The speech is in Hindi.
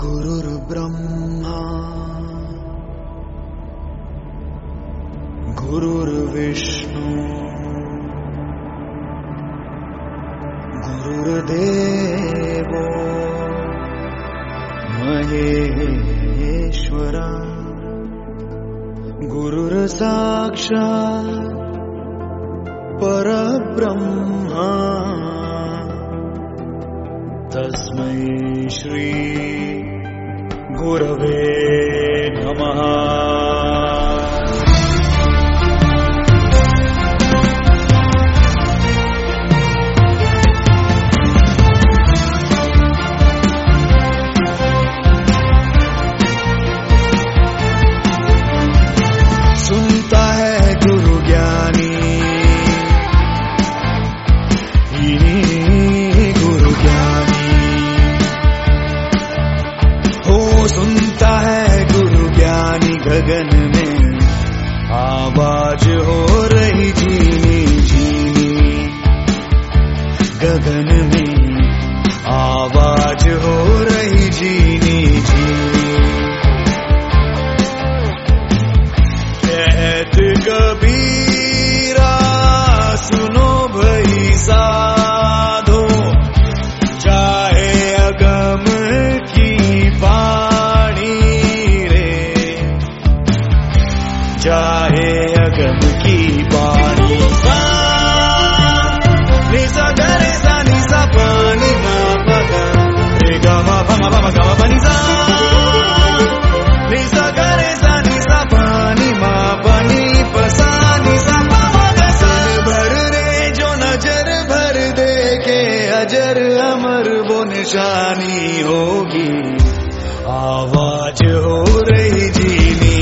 गुरुर्ब्रह्मा गुरुर्विष्णु गुरुर्देवो महेश्वरा गुरुर्साक्षात् परब्रह्मा तस्मै श्री गुरवे नमः। सुनता है गुरु ज्ञानी, गुरु ज्ञानी हो। सुनता है गुरु ज्ञानी, गगन में आवाज हो रही झीनी झीनी, गगन में आवाज हो रही झीनी झीनी। कहत कबीरा सुनो भई साधो, चाहे अगम की पानी रे, चाहे अगम की पानी। निसा गरे सा निसा पानी मा पगा रे गा मा पा मा पा गा मा पा निसा। निसा गरे सा निसा पानी मा पानी पसा निसा पा मा गा सा। भर रे जो नजर भर देखे अजर अमर वो निशानी होगी, आवाज हो रही झीनी